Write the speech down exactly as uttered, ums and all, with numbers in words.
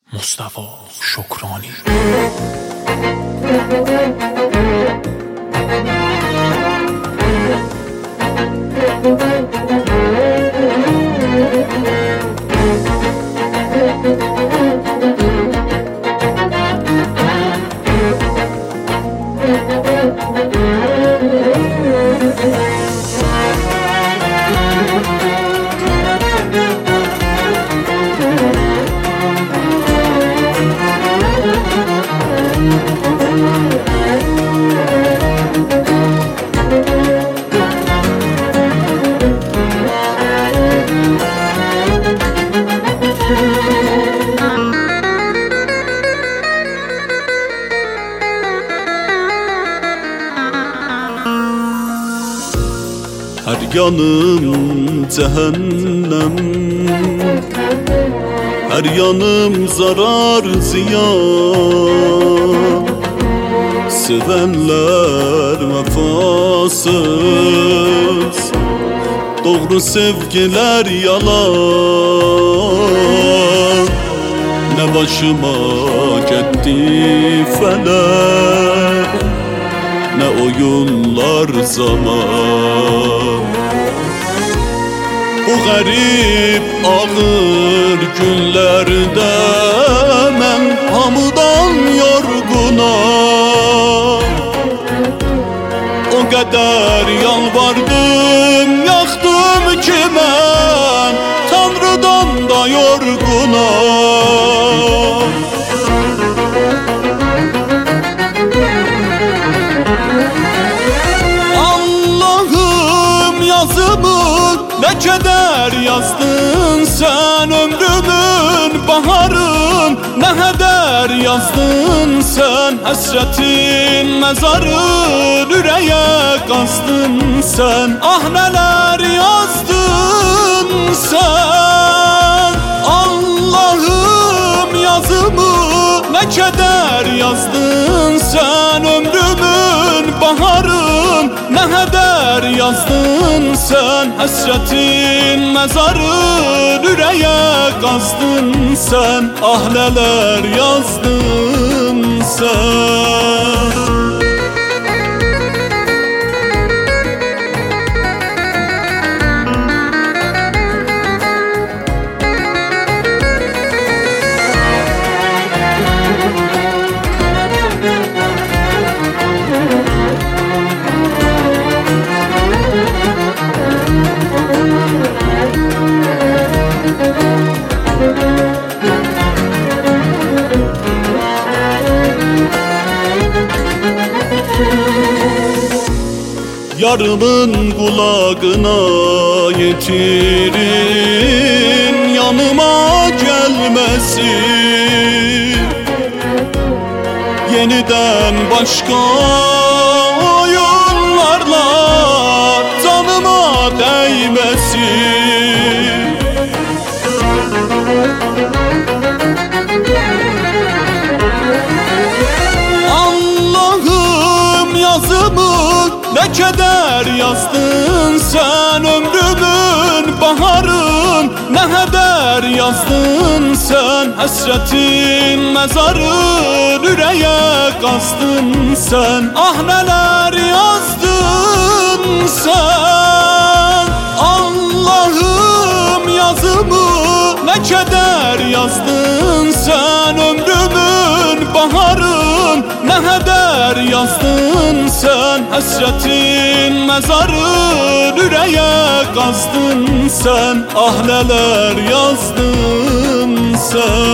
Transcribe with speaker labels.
Speaker 1: Mustafa Şokrani.
Speaker 2: Her yanım cehennem, her yanım zarar ziyan. Sevenler vefasız, doğru sevgiler yalan. Ne başıma gitti felek, ne oyunlar zaman. Bu garip ağır günlerde mən hamıdan yorgunam. O kadar yalvardım, yaxdım ki mən Tanrıdan da yorgunam. Yazımı ne keder yazdın sen, ömrümün baharın ne heder yazdın sen. Hasretin mezarın üreye kazdın sen. Ah neler yazdın sen. Allah'ım yazımı ne keder yazdın sen, ömrümün baharın ne heder yazdın sen. Hasretin mezarın üreye kazdın sen. Ah neler yazdın sen. Yarımın kulağına yetirin, yanıma gelmesin. Yeniden başka oyunlarla canıma değmesin. Allah'ım yazımı ne keder yazdın sen, ömrümün baharın ne heder yazdın sen. Hasretin mezarın üreye kazdın sen. Ah neler yazdın sen. Allah'ım yazımı ne keder yazdın sen, ömrümün baharın ne heder yazdın sen. Hasretin mezarın üreye kazdın sen. Ah neler yazdın sen.